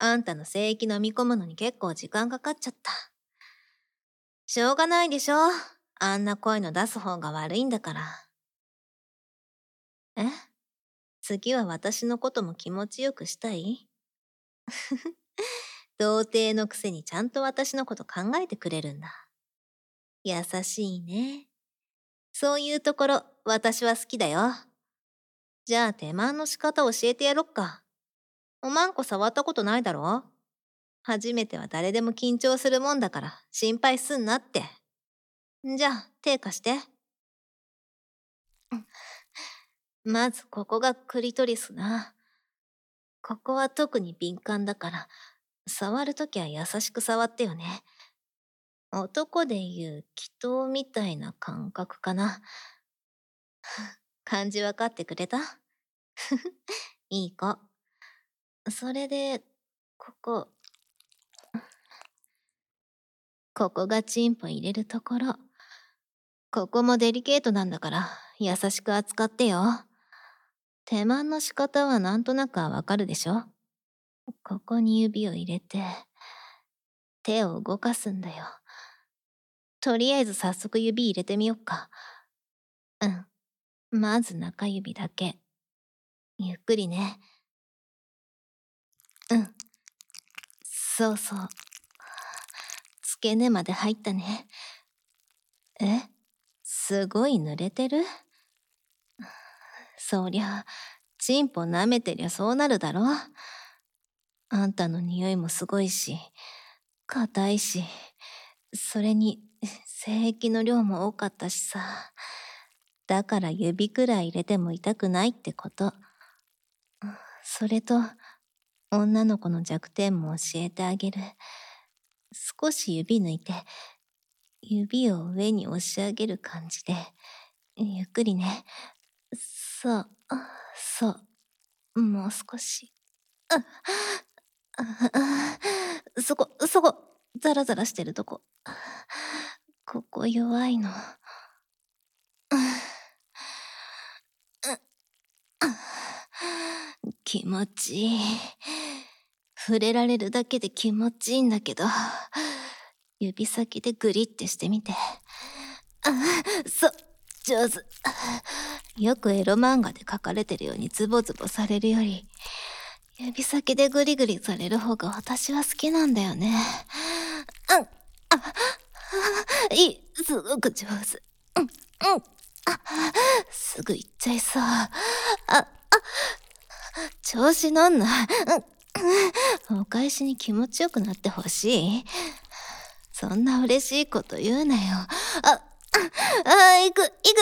あんたの精液飲み込むのに結構時間かかっちゃった。しょうがないでしょ。あんな声の出す方が悪いんだから。え？次は私のことも気持ちよくしたい？童貞のくせにちゃんと私のこと考えてくれるんだ。優しいね。そういうところ、私は好きだよ。じゃあ手間の仕方教えてやろっか。おまんこ触ったことないだろ？初めては誰でも緊張するもんだから心配すんなって。じゃあ手貸して。まずここがクリトリスな。ここは特に敏感だから、触るときは優しく触ってよね。男で言う祈祷みたいな感覚かな。感じわかってくれた？いい子。それで、ここがチンポ入れるところ。ここもデリケートなんだから、優しく扱ってよ。手間の仕方はなんとなくはわかるでしょ？ここに指を入れて、手を動かすんだよ。とりあえず早速指入れてみよっか。うん。まず中指だけ。ゆっくりね。うん。そうそう。付け根まで入ったね。え？すごい濡れてる？そりゃ、チンポ舐めてりゃそうなるだろ。あんたの匂いもすごいし、硬いし、それに、精液の量も多かったしさ。だから指くらい入れても痛くないってこと。それと、女の子の弱点も教えてあげる。少し指抜いて、指を上に押し上げる感じで、ゆっくりね。そう、そう、もう少し。そこ、ザラザラしてるとこ。ここ弱いの。気持ちいい。触れられるだけで気持ちいいんだけど、指先でグリってしてみて。上手。よくエロ漫画で描かれてるようにズボズボされるより、指先でグリグリされる方が私は好きなんだよね。いい、すごく上手。すぐ行っちゃいそう。調子乗んな。お返しに気持ちよくなってほしい？そんな嬉しいこと言うなよ。行く。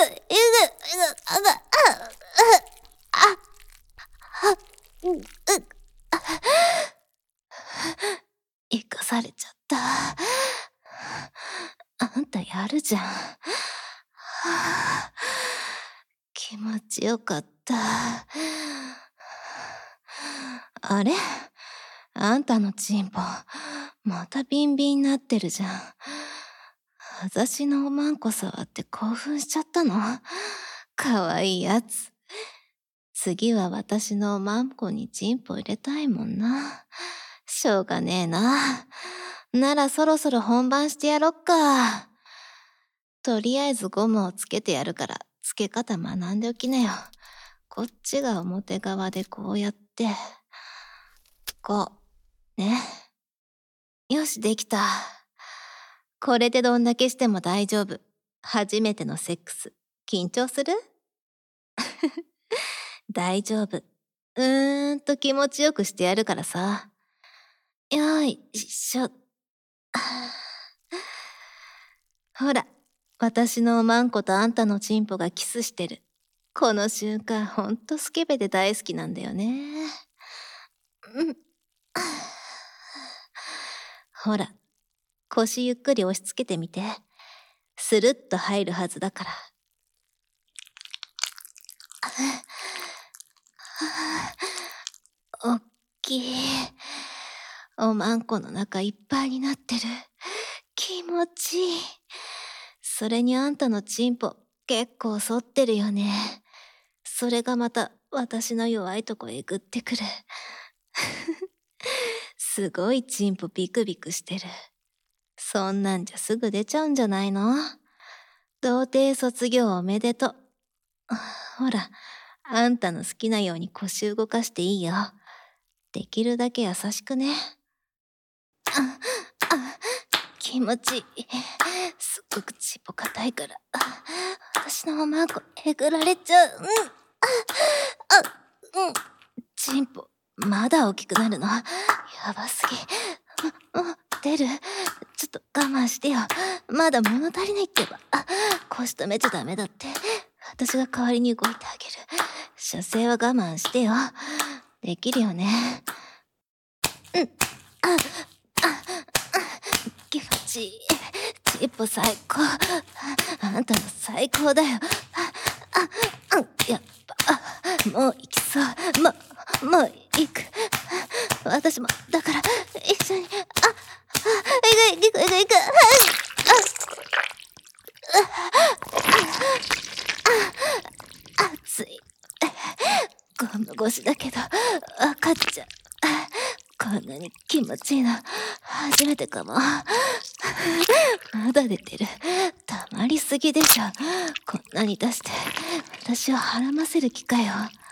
生かされちゃった。あんたやるじゃん。気持ちよかった。あれ？あんたのチンポ、またビンビンになってるじゃん。私のおまんこ触って興奮しちゃったの？かわいいやつ。次は私のおまんこにチンポ入れたいもんな。しょうがねえな。ならそろそろ本番してやろっか。とりあえずゴムをつけてやるから、つけ方学んでおきなよ。こっちが表側でこうやって、こう、ね。よし、できた。これでどんだけしても大丈夫。初めてのセックス。緊張する？大丈夫。気持ちよくしてやるからさ。よーいしょ。ほら、私のおまんことあんたのチンポがキスしてる。この瞬間ほんとスケベで大好きなんだよね。ほら、腰ゆっくり押し付けてみて。スルッと入るはずだから。おっきい。おまんこの中いっぱいになってる。気持ちいい。それにあんたのチンポ結構反ってるよね。それがまた私の弱いとこえぐってくる。 すごいチンポビクビクしてる。そんなんじゃすぐ出ちゃうんじゃないの？童貞卒業おめでとう。ほら、あんたの好きなように腰動かしていいよ。できるだけ優しくね。気持ちいい。すっごくチンポ硬いから、私のおまんこえぐられちゃう。チンポ、まだ大きくなるの？やばすぎ。出る？ちょっと我慢してよ。まだ物足りないってば。腰止めちゃダメだって。私が代わりに動いてあげる。射精は我慢してよ。できるよね。気持ちいい。チンポ最高。あんたの最高だよ。やっぱ、もう行きそう。もう行く。私も、だから、一緒に、行く。熱い。ゴム越しだけど、分かっちゃう。こんなに気持ちいいの、初めてかも。まだ出てる。たまりすぎでしょ。こんなに出して、私をはらませる気かよ。